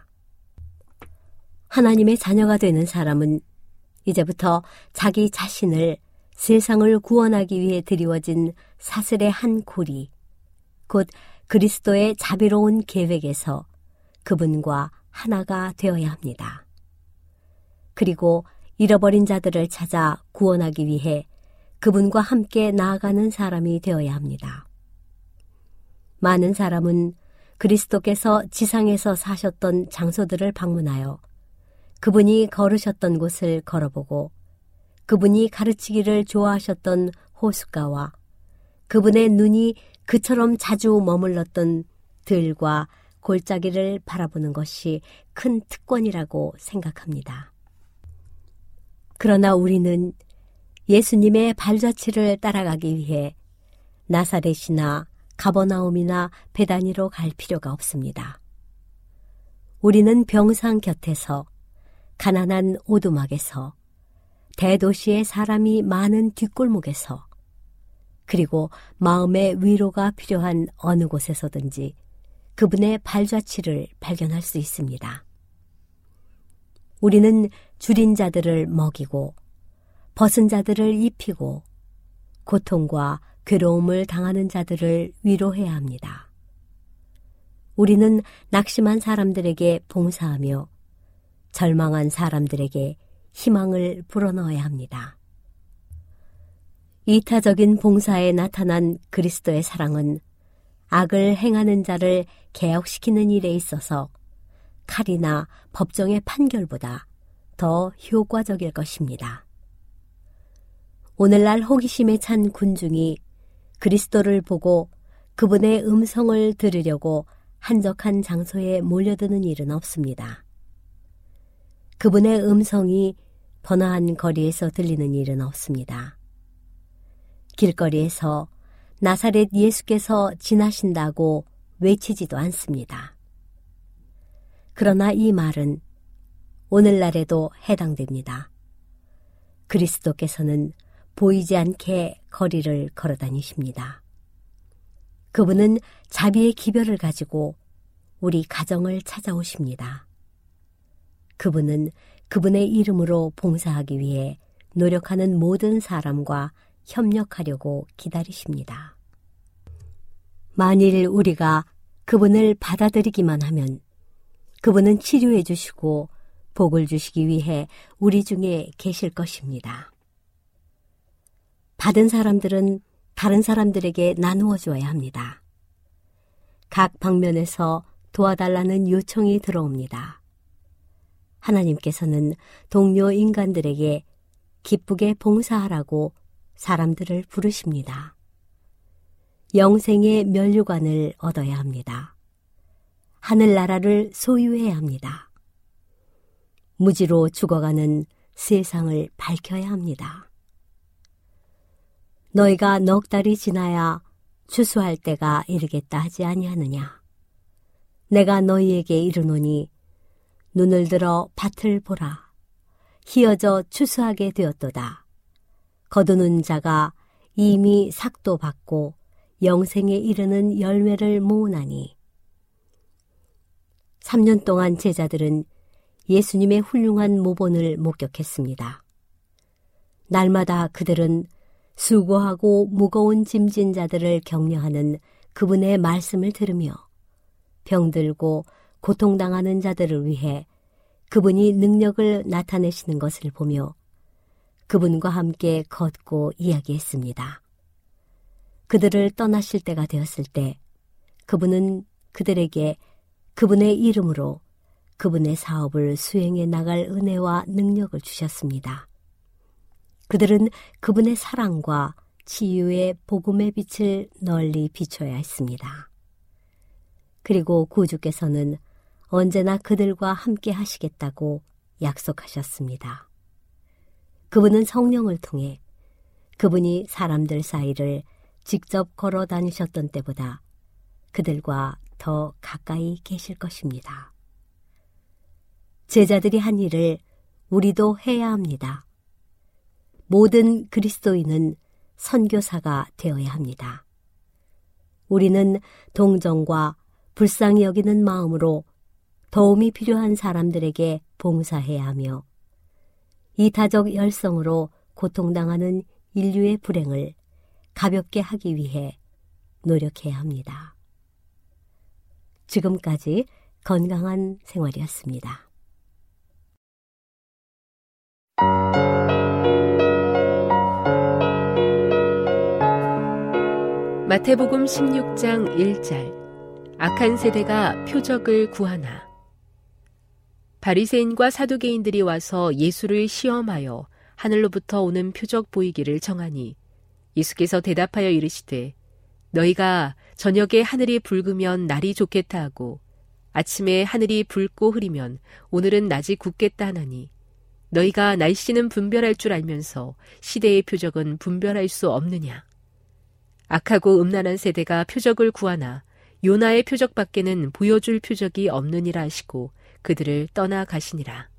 하나님의 자녀가 되는 사람은 이제부터 자기 자신을 세상을 구원하기 위해 드리워진 사슬의 한 고리, 곧 그리스도의 자비로운 계획에서 그분과 하나가 되어야 합니다. 그리고 잃어버린 자들을 찾아 구원하기 위해 그분과 함께 나아가는 사람이 되어야 합니다. 많은 사람은 그리스도께서 지상에서 사셨던 장소들을 방문하여 그분이 걸으셨던 곳을 걸어보고 그분이 가르치기를 좋아하셨던 호숫가와 그분의 눈이 그처럼 자주 머물렀던 들과 골짜기를 바라보는 것이 큰 특권이라고 생각합니다. 그러나 우리는 예수님의 발자취를 따라가기 위해 나사렛이나 가버나움이나 베다니로 갈 필요가 없습니다. 우리는 병상 곁에서 가난한 오두막에서 대도시의 사람이 많은 뒷골목에서 그리고 마음의 위로가 필요한 어느 곳에서든지 그분의 발자취를 발견할 수 있습니다. 우리는 줄인 자들을 먹이고 벗은 자들을 입히고 고통과 괴로움을 당하는 자들을 위로해야 합니다. 우리는 낙심한 사람들에게 봉사하며 절망한 사람들에게 희망을 불어넣어야 합니다. 이타적인 봉사에 나타난 그리스도의 사랑은 악을 행하는 자를 개혁시키는 일에 있어서 칼이나 법정의 판결보다 더 효과적일 것입니다. 오늘날 호기심에 찬 군중이 그리스도를 보고 그분의 음성을 들으려고 한적한 장소에 몰려드는 일은 없습니다. 그분의 음성이 번화한 거리에서 들리는 일은 없습니다. 길거리에서 나사렛 예수께서 지나신다고 외치지도 않습니다. 그러나 이 말은 오늘날에도 해당됩니다. 그리스도께서는 보이지 않게 거리를 걸어 다니십니다. 그분은 자비의 기별을 가지고 우리 가정을 찾아오십니다. 그분은 그분의 이름으로 봉사하기 위해 노력하는 모든 사람과 협력하려고 기다리십니다. 만일 우리가 그분을 받아들이기만 하면 그분은 치료해 주시고 복을 주시기 위해 우리 중에 계실 것입니다. 받은 사람들은 다른 사람들에게 나누어 주어야 합니다. 각 방면에서 도와달라는 요청이 들어옵니다. 하나님께서는 동료 인간들에게 기쁘게 봉사하라고 사람들을 부르십니다. 영생의 면류관을 얻어야 합니다. 하늘나라를 소유해야 합니다. 무지로 죽어가는 세상을 밝혀야 합니다. 너희가 넉 달이 지나야 추수할 때가 이르겠다 하지 아니하느냐. 내가 너희에게 이르노니 눈을 들어 밭을 보라. 희어져 추수하게 되었도다. 거두는 자가 이미 삭도 받고 영생에 이르는 열매를 모으나니. 삼 년 동안 제자들은 예수님의 훌륭한 모본을 목격했습니다. 날마다 그들은 수고하고 무거운 짐진 자들을 격려하는 그분의 말씀을 들으며 병들고 고통당하는 자들을 위해 그분이 능력을 나타내시는 것을 보며 그분과 함께 걷고 이야기했습니다. 그들을 떠나실 때가 되었을 때 그분은 그들에게 그분의 이름으로 그분의 사업을 수행해 나갈 은혜와 능력을 주셨습니다. 그들은 그분의 사랑과 치유의 복음의 빛을 널리 비춰야 했습니다. 그리고 구주께서는 언제나 그들과 함께 하시겠다고 약속하셨습니다. 그분은 성령을 통해 그분이 사람들 사이를 직접 걸어 다니셨던 때보다 그들과 더 가까이 계실 것입니다. 제자들이 한 일을 우리도 해야 합니다. 모든 그리스도인은 선교사가 되어야 합니다. 우리는 동정과 불쌍히 여기는 마음으로 도움이 필요한 사람들에게 봉사해야 하며 이타적 열성으로 고통당하는 인류의 불행을 가볍게 하기 위해 노력해야 합니다. 지금까지 건강한 생활이었습니다. 마태복음 십육 장 일 절. 악한 세대가 표적을 구하나. 바리새인과 사두개인들이 와서 예수를 시험하여 하늘로부터 오는 표적 보이기를 청하니 예수께서 대답하여 이르시되 너희가 저녁에 하늘이 붉으면 날이 좋겠다 하고 아침에 하늘이 붉고 흐리면 오늘은 낮이 굳겠다 하나니 너희가 날씨는 분별할 줄 알면서 시대의 표적은 분별할 수 없느냐. 악하고 음란한 세대가 표적을 구하나 요나의 표적밖에는 보여줄 표적이 없느니라 하시고 그들을 떠나가시니라.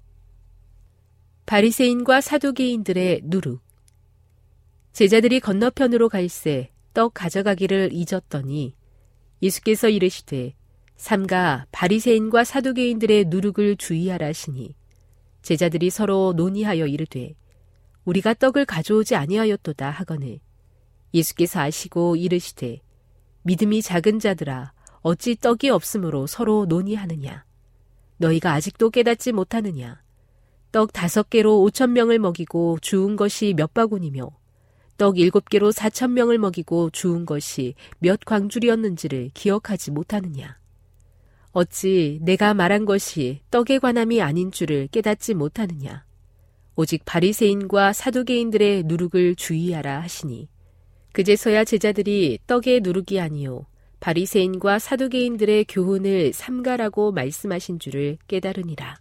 바리새인과 사두개인들의 누룩. 제자들이 건너편으로 갈새 떡 가져가기를 잊었더니 예수께서 이르시되 삼가 바리새인과 사두개인들의 누룩을 주의하라 하시니 제자들이 서로 논의하여 이르되 우리가 떡을 가져오지 아니하였도다 하거늘 예수께서 아시고 이르시되 믿음이 작은 자들아 어찌 떡이 없으므로 서로 논의하느냐. 너희가 아직도 깨닫지 못하느냐. 떡 다섯 개로 오천 명을 먹이고 주운 것이 몇 바구니며 떡 일곱 개로 사천 명을 먹이고 주운 것이 몇 광줄이었는지를 기억하지 못하느냐. 어찌 내가 말한 것이 떡에 관함이 아닌 줄을 깨닫지 못하느냐. 오직 바리새인과 사두개인들의 누룩을 주의하라 하시니 그제서야 제자들이 떡의 누룩이 아니요 바리새인과 사두개인들의 교훈을 삼가라고 말씀하신 줄을 깨달으니라.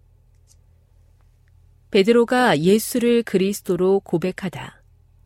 베드로가 예수를 그리스도로 고백하다.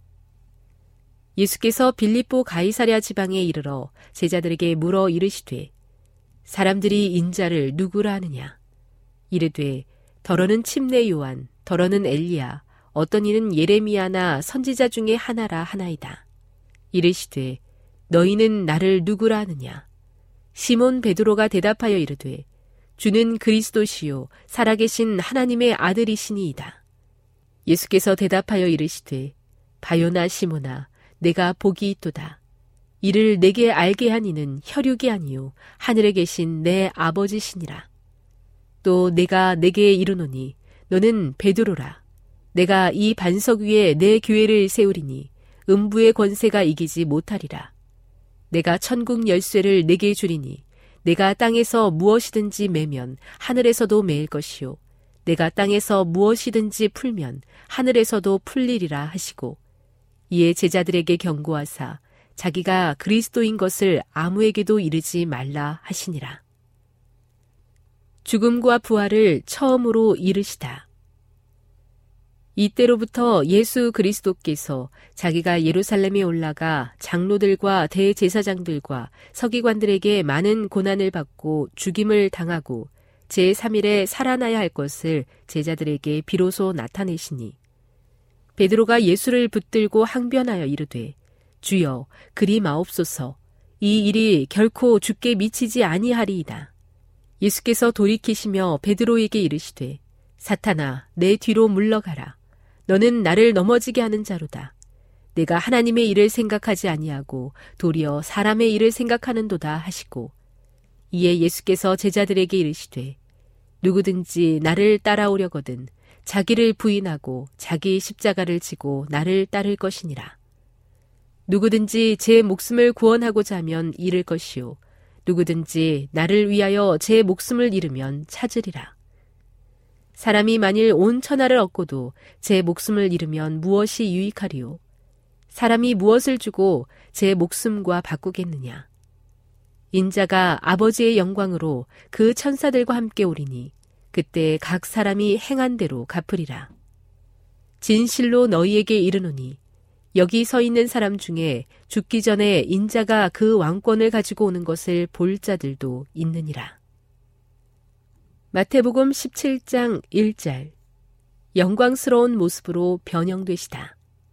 예수께서 빌립보 가이사랴 지방에 이르러 제자들에게 물어 이르시되 사람들이 인자를 누구라 하느냐? 이르되 더러는 침례 요한, 더러는 엘리야, 어떤 이는 예레미야나 선지자 중에 하나라 하나이다. 이르시되 너희는 나를 누구라 하느냐? 시몬 베드로가 대답하여 이르되 주는 그리스도시요 살아계신 하나님의 아들이시니이다. 예수께서 대답하여 이르시되 바요나 시몬아 내가 복이 있도다. 이를 내게 알게 한 이는 혈육이 아니요 하늘에 계신 내 아버지시니라. 또 내가 내게 이르노니 너는 베드로라. 내가 이 반석 위에 내 교회를 세우리니 음부의 권세가 이기지 못하리라. 내가 천국 열쇠를 내게 주리니 내가 땅에서 무엇이든지 매면 하늘에서도 매일 것이요 내가 땅에서 무엇이든지 풀면 하늘에서도 풀리리라 하시고 이에 제자들에게 경고하사 자기가 그리스도인 것을 아무에게도 이르지 말라 하시니라. 죽음과 부활을 처음으로 이르시다. 이때로부터 예수 그리스도께서 자기가 예루살렘에 올라가 장로들과 대제사장들과 서기관들에게 많은 고난을 받고 죽임을 당하고 제삼 일에 살아나야 할 것을 제자들에게 비로소 나타내시니 베드로가 예수를 붙들고 항변하여 이르되 주여 그리 마옵소서. 이 일이 결코 주께 미치지 아니하리이다. 예수께서 돌이키시며 베드로에게 이르시되 사탄아 내 뒤로 물러가라. 너는 나를 넘어지게 하는 자로다. 내가 하나님의 일을 생각하지 아니하고 도리어 사람의 일을 생각하는도다 하시고 이에 예수께서 제자들에게 이르시되 누구든지 나를 따라오려거든 자기를 부인하고 자기 십자가를 지고 나를 따를 것이니라. 누구든지 제 목숨을 구원하고자 하면 잃을 것이요 누구든지 나를 위하여 제 목숨을 잃으면 찾으리라. 사람이 만일 온 천하를 얻고도 제 목숨을 잃으면 무엇이 유익하리요? 사람이 무엇을 주고 제 목숨과 바꾸겠느냐? 인자가 아버지의 영광으로 그 천사들과 함께 오리니 그때 각 사람이 행한 대로 갚으리라. 진실로 너희에게 이르노니 여기 서 있는 사람 중에 죽기 전에 인자가 그 왕권을 가지고 오는 것을 볼 자들도 있느니라. 마태복음 십칠 장 일 절 영광스러운 모습으로 변형되시다.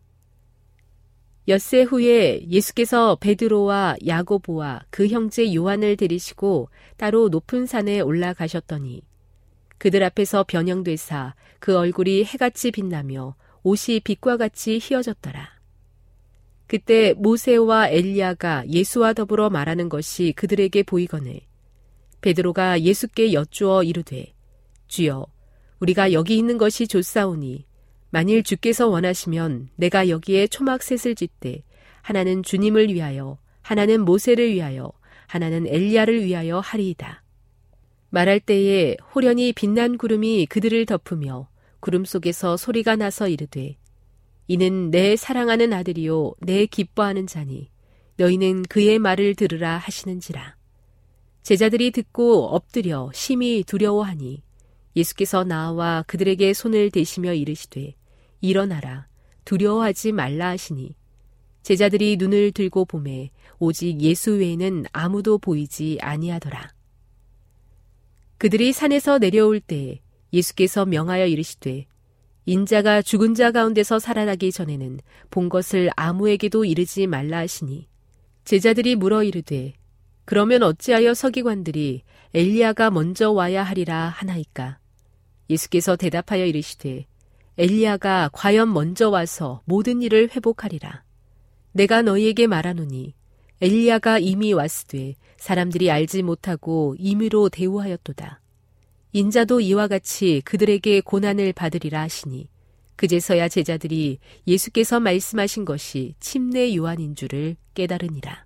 엿새 후에 예수께서 베드로와 야고보와 그 형제 요한을 데리시고 따로 높은 산에 올라가셨더니 그들 앞에서 변형되사 그 얼굴이 해같이 빛나며 옷이 빛과 같이 휘어졌더라. 그때 모세와 엘리야가 예수와 더불어 말하는 것이 그들에게 보이거늘 베드로가 예수께 여쭈어 이르되 주여 우리가 여기 있는 것이 좋사오니 만일 주께서 원하시면 내가 여기에 초막셋을 짓되 하나는 주님을 위하여 하나는 모세를 위하여 하나는 엘리야를 위하여 하리이다. 말할 때에 호련히 빛난 구름이 그들을 덮으며 구름 속에서 소리가 나서 이르되 이는 내 사랑하는 아들이요 내 기뻐하는 자니 너희는 그의 말을 들으라 하시는지라. 제자들이 듣고 엎드려 심히 두려워하니 예수께서 나와 그들에게 손을 대시며 이르시되 일어나라 두려워하지 말라 하시니 제자들이 눈을 들고 보매 오직 예수 외에는 아무도 보이지 아니하더라. 그들이 산에서 내려올 때 예수께서 명하여 이르시되 인자가 죽은 자 가운데서 살아나기 전에는 본 것을 아무에게도 이르지 말라 하시니 제자들이 물어 이르되 그러면 어찌하여 서기관들이 엘리야가 먼저 와야 하리라 하나이까? 예수께서 대답하여 이르시되 엘리야가 과연 먼저 와서 모든 일을 회복하리라. 내가 너희에게 말하노니 엘리야가 이미 왔으되 사람들이 알지 못하고 임의로 대우하였도다. 인자도 이와 같이 그들에게 고난을 받으리라 하시니 그제서야 제자들이 예수께서 말씀하신 것이 침례 요한인 줄을 깨달으니라.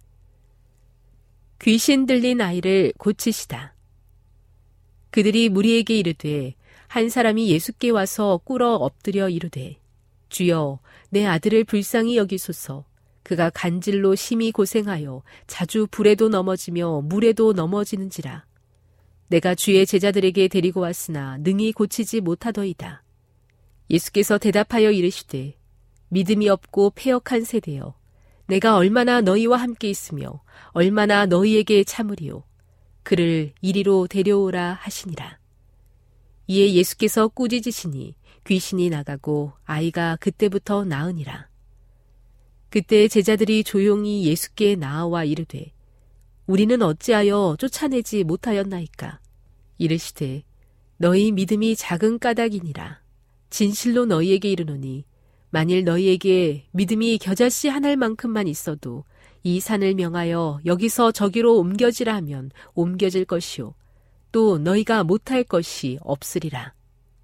귀신 들린 아이를 고치시다. 그들이 무리에게 이르되 한 사람이 예수께 와서 꿇어 엎드려 이르되 주여 내 아들을 불쌍히 여기소서. 그가 간질로 심히 고생하여 자주 불에도 넘어지며 물에도 넘어지는지라. 내가 주의 제자들에게 데리고 왔으나 능히 고치지 못하더이다. 예수께서 대답하여 이르시되 믿음이 없고 패역한 세대여, 내가 얼마나 너희와 함께 있으며 얼마나 너희에게 참으리요. 그를 이리로 데려오라 하시니라. 이에 예수께서 꾸짖으시니 귀신이 나가고 아이가 그때부터 나으니라. 그때 제자들이 조용히 예수께 나아와 이르되 우리는 어찌하여 쫓아내지 못하였나이까. 이르시되 너희 믿음이 작은 까닭이니라. 진실로 너희에게 이르노니 만일 너희에게 믿음이 겨자씨 한 알만큼만 있어도 이 산을 명하여 여기서 저기로 옮겨지라 하면 옮겨질 것이요 또 너희가 못할 것이 없으리라.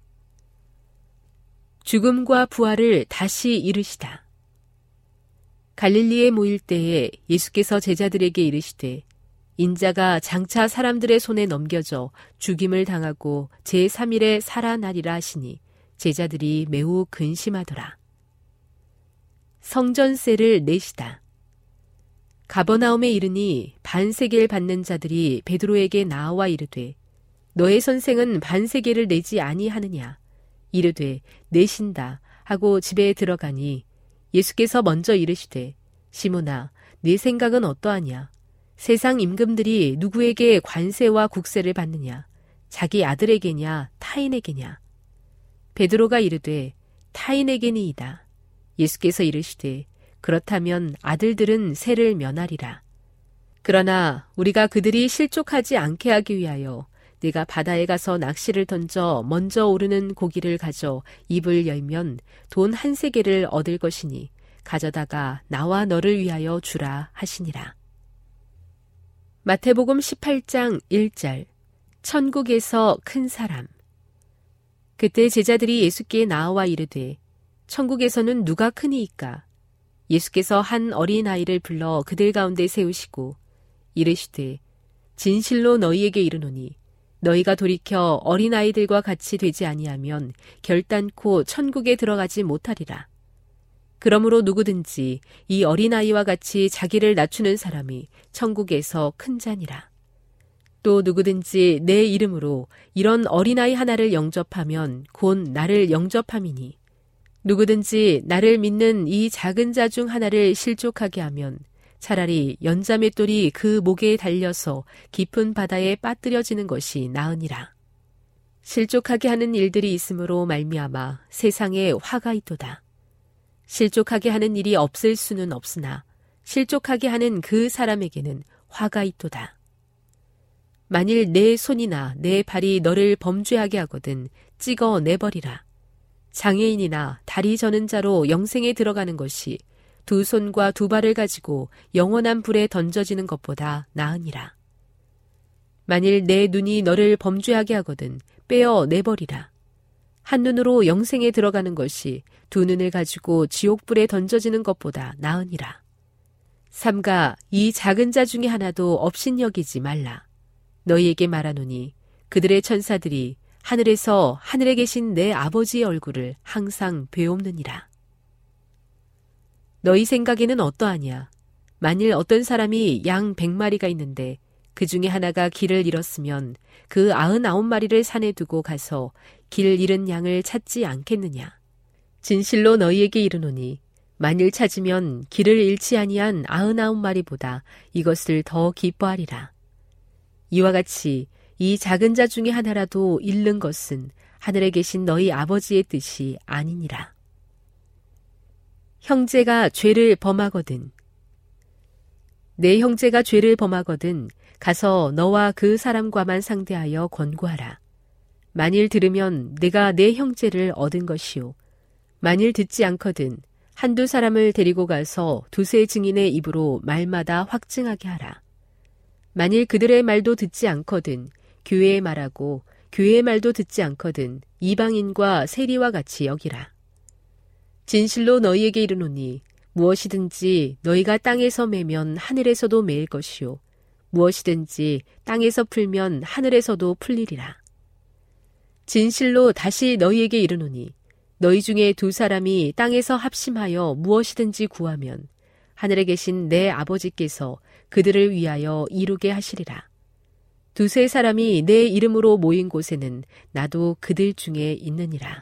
죽음과 부활을 다시 이르시다. 갈릴리에 모일 때에 예수께서 제자들에게 이르시되 인자가 장차 사람들의 손에 넘겨져 죽임을 당하고 제삼 일에 살아나리라 하시니 제자들이 매우 근심하더라. 성전세를 내시다. 가버나움에 이르니 반세겔 받는 자들이 베드로에게 나와 이르되 너의 선생은 반세겔을 내지 아니하느냐. 이르되 내신다 하고 집에 들어가니 예수께서 먼저 이르시되 시몬아 네 생각은 어떠하냐. 세상 임금들이 누구에게 관세와 국세를 받느냐. 자기 아들에게냐 타인에게냐. 베드로가 이르되 타인에게니이다. 예수께서 이르시되 그렇다면 아들들은 세를 면하리라. 그러나 우리가 그들이 실족하지 않게 하기 위하여 네가 바다에 가서 낚시를 던져 먼저 오르는 고기를 가져 입을 열면 돈 한 세겔을 얻을 것이니 가져다가 나와 너를 위하여 주라 하시니라. 마태복음 십팔 장 일 절. 천국에서 큰 사람. 그때 제자들이 예수께 나와 이르되 천국에서는 누가 크니이까. 예수께서 한 어린아이를 불러 그들 가운데 세우시고 이르시되 진실로 너희에게 이르노니 너희가 돌이켜 어린아이들과 같이 되지 아니하면 결단코 천국에 들어가지 못하리라. 그러므로 누구든지 이 어린아이와 같이 자기를 낮추는 사람이 천국에서 큰 자니라. 또 누구든지 내 이름으로 이런 어린아이 하나를 영접하면 곧 나를 영접함이니 누구든지 나를 믿는 이 작은 자 중 하나를 실족하게 하면 차라리 연자맷돌이 그 목에 달려서 깊은 바다에 빠뜨려지는 것이 나으니라. 실족하게 하는 일들이 있으므로 말미암아 세상에 화가 있도다. 실족하게 하는 일이 없을 수는 없으나 실족하게 하는 그 사람에게는 화가 있도다. 만일 내 손이나 내 발이 너를 범죄하게 하거든 찍어 내버리라. 장애인이나 다리 저는 자로 영생에 들어가는 것이 두 손과 두 발을 가지고 영원한 불에 던져지는 것보다 나으니라. 만일 내 눈이 너를 범죄하게 하거든 빼어 내버리라. 한 눈으로 영생에 들어가는 것이 두 눈을 가지고 지옥불에 던져지는 것보다 나으니라. 삼가 이 작은 자 중에 하나도 업신여기지 말라. 너희에게 말하노니 그들의 천사들이 하늘에서 하늘에 계신 내 아버지의 얼굴을 항상 배옵느니라. 너희 생각에는 어떠하냐? 만일 어떤 사람이 양 백 마리가 있는데 그 중에 하나가 길을 잃었으면 그 아흔아홉 마리를 산에 두고 가서 길 잃은 양을 찾지 않겠느냐? 진실로 너희에게 이르노니 만일 찾으면 길을 잃지 아니한 아흔아홉 마리보다 이것을 더 기뻐하리라. 이와 같이 이 작은 자 중에 하나라도 잃는 것은 하늘에 계신 너희 아버지의 뜻이 아니니라. 형제가 죄를 범하거든. 내 형제가 죄를 범하거든 가서 너와 그 사람과만 상대하여 권고하라. 만일 들으면 내가 내 형제를 얻은 것이요. 만일 듣지 않거든 한두 사람을 데리고 가서 두세 증인의 입으로 말마다 확증하게 하라. 만일 그들의 말도 듣지 않거든 교회의 말하고 교회의 말도 듣지 않거든 이방인과 세리와 같이 여기라. 진실로 너희에게 이르노니 무엇이든지 너희가 땅에서 매면 하늘에서도 매일 것이요 무엇이든지 땅에서 풀면 하늘에서도 풀리리라. 진실로 다시 너희에게 이르노니 너희 중에 두 사람이 땅에서 합심하여 무엇이든지 구하면 하늘에 계신 내 아버지께서 그들을 위하여 이루게 하시리라. 두세 사람이 내 이름으로 모인 곳에는 나도 그들 중에 있느니라.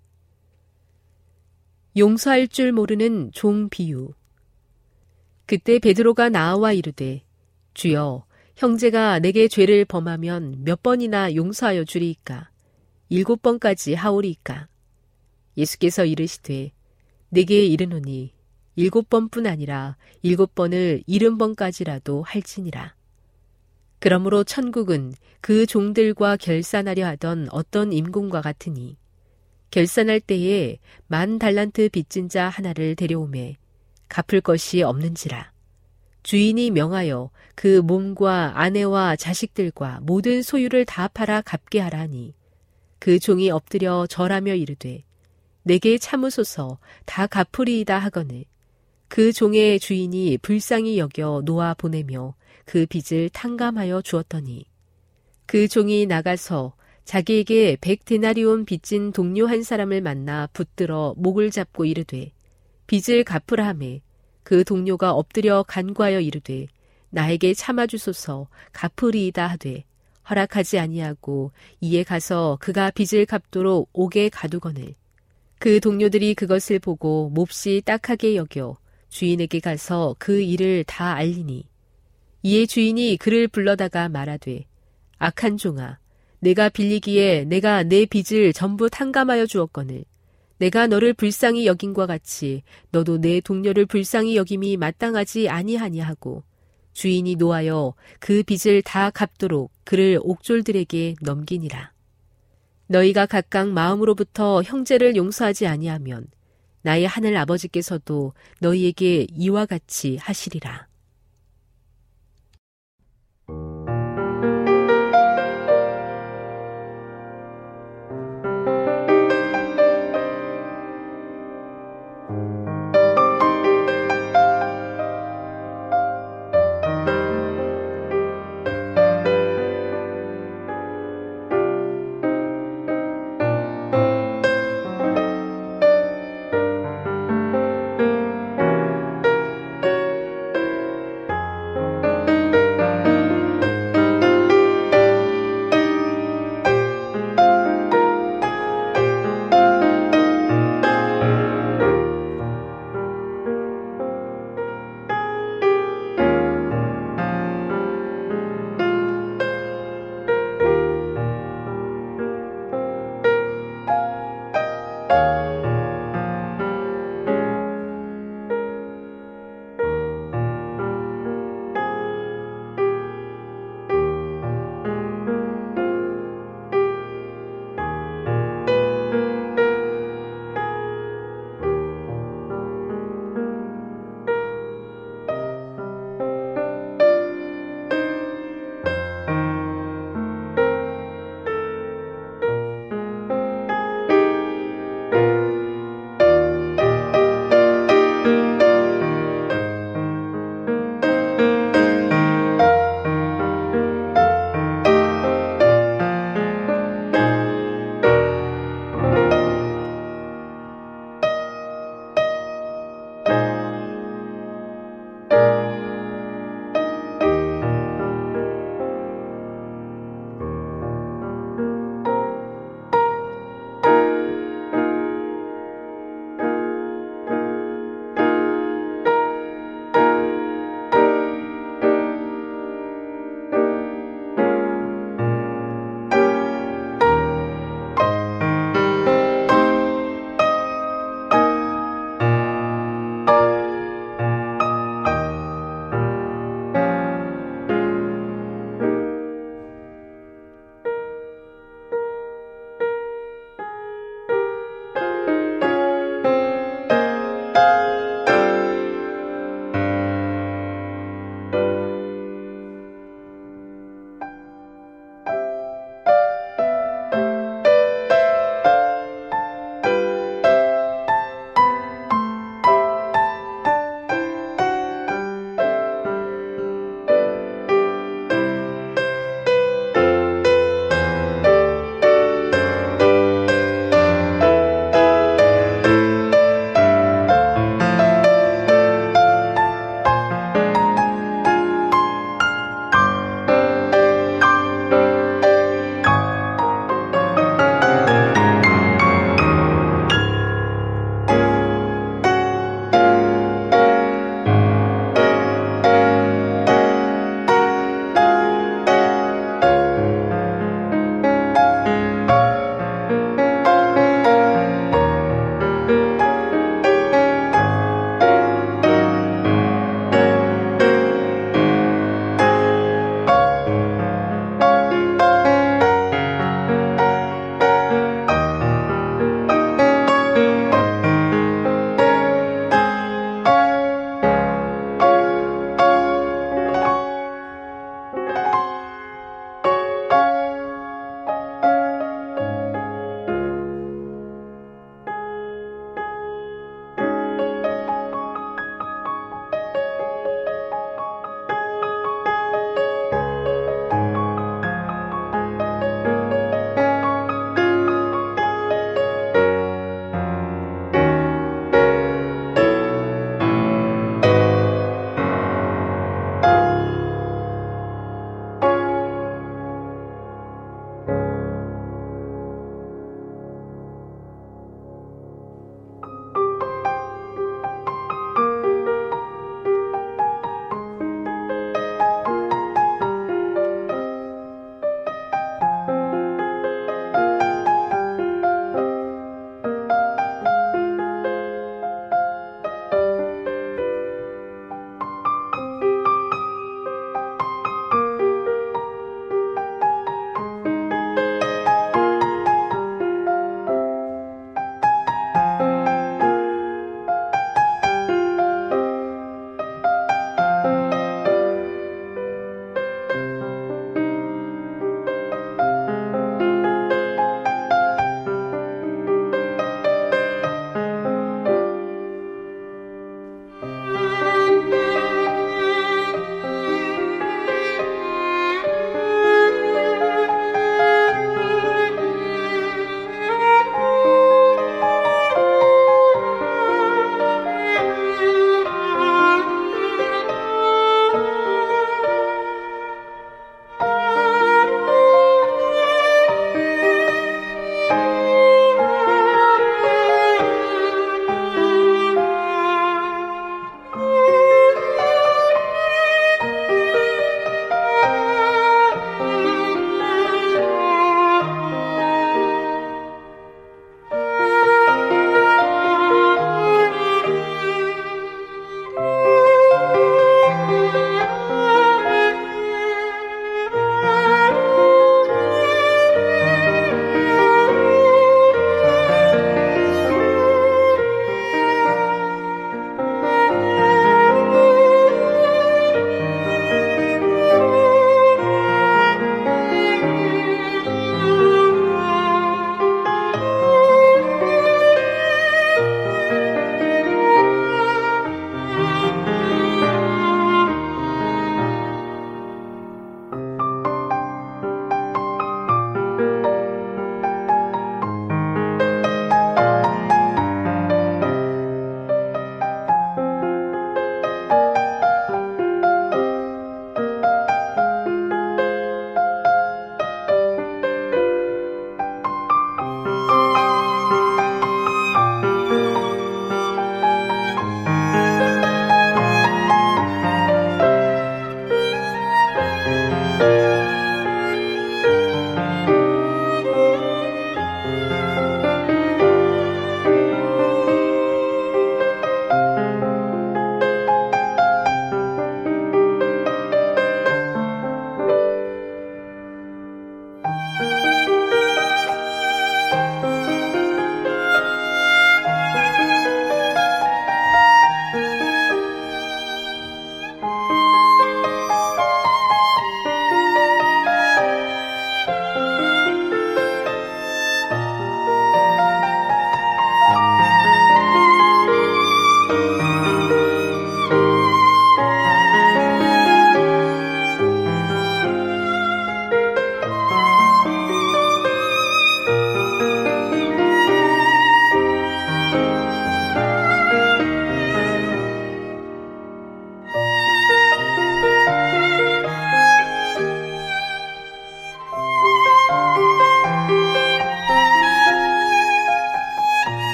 용서할 줄 모르는 종 비유. 그때 베드로가 나와 이르되 주여, 형제가 내게 죄를 범하면 몇 번이나 용서하여 주리이까? 일곱 번까지 하오리이까? 예수께서 이르시되 내게 이르노니 일곱 번뿐 아니라 일곱 번을 일흔 번까지라도 할지니라. 그러므로 천국은 그 종들과 결산하려 하던 어떤 임금과 같으니 결산할 때에 만 달란트 빚진 자 하나를 데려오매 갚을 것이 없는지라. 주인이 명하여 그 몸과 아내와 자식들과 모든 소유를 다 팔아 갚게 하라 하니 그 종이 엎드려 절하며 이르되 내게 참으소서 다 갚으리이다 하거늘 그 종의 주인이 불쌍히 여겨 놓아 보내며 그 빚을 탕감하여 주었더니 그 종이 나가서 자기에게 백 데나리온 빚진 동료 한 사람을 만나 붙들어 목을 잡고 이르되 빚을 갚으라 하매 그 동료가 엎드려 간구하여 이르되 나에게 참아주소서 갚으리이다 하되 허락하지 아니하고 이에 가서 그가 빚을 갚도록 옥에 가두거늘 그 동료들이 그것을 보고 몹시 딱하게 여겨 주인에게 가서 그 일을 다 알리니 이에 주인이 그를 불러다가 말하되 악한 종아, 내가 빌리기에 내가 내 빚을 전부 탕감하여 주었거늘 내가 너를 불쌍히 여김과 같이 너도 내 동료를 불쌍히 여김이 마땅하지 아니하냐 하고 주인이 노하여 그 빚을 다 갚도록 그를 옥졸들에게 넘기니라. 너희가 각각 마음으로부터 형제를 용서하지 아니하면 나의 하늘 아버지께서도 너희에게 이와 같이 하시리라.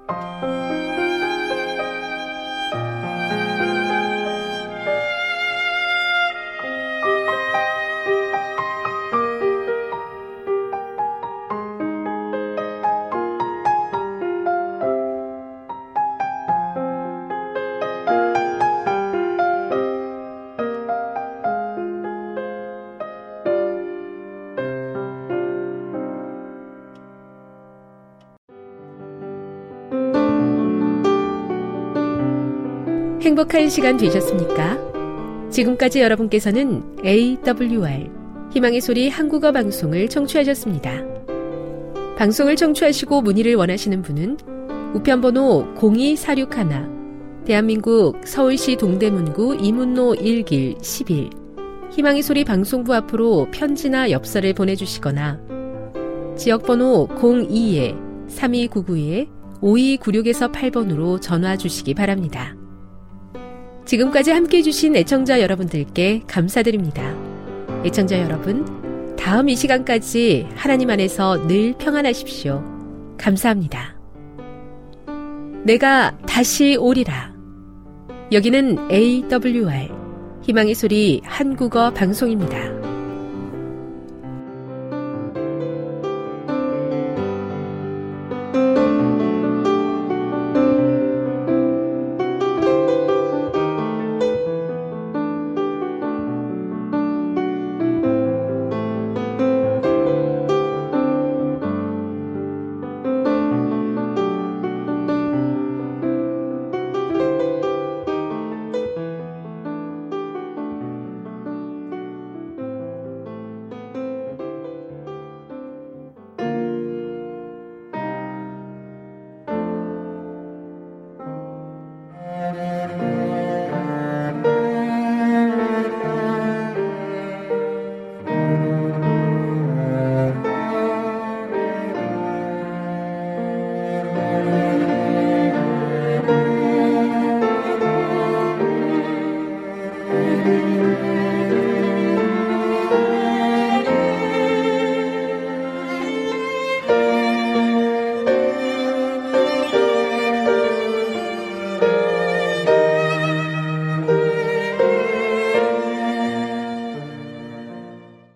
행복한 시간 되셨습니까? 지금까지 여러분께서는 에이더블유알 희망의 소리 한국어 방송을 청취하셨습니다. 방송을 청취하시고 문의를 원하시는 분은 우편번호 공이사육일 대한민국 서울시 동대문구 이문로 일 길 십일 희망의 소리 방송부 앞으로 편지나 엽서를 보내주시거나 지역번호 공이 삼이구구 오이구육에서 팔 번으로 전화 주시기 바랍니다. 지금까지 함께해 주신 애청자 여러분들께 감사드립니다. 애청자 여러분, 다음 이 시간까지 하나님 안에서 늘 평안하십시오. 감사합니다. 내가 다시 오리라. 여기는 에이더블유알 희망의 소리 한국어 방송입니다.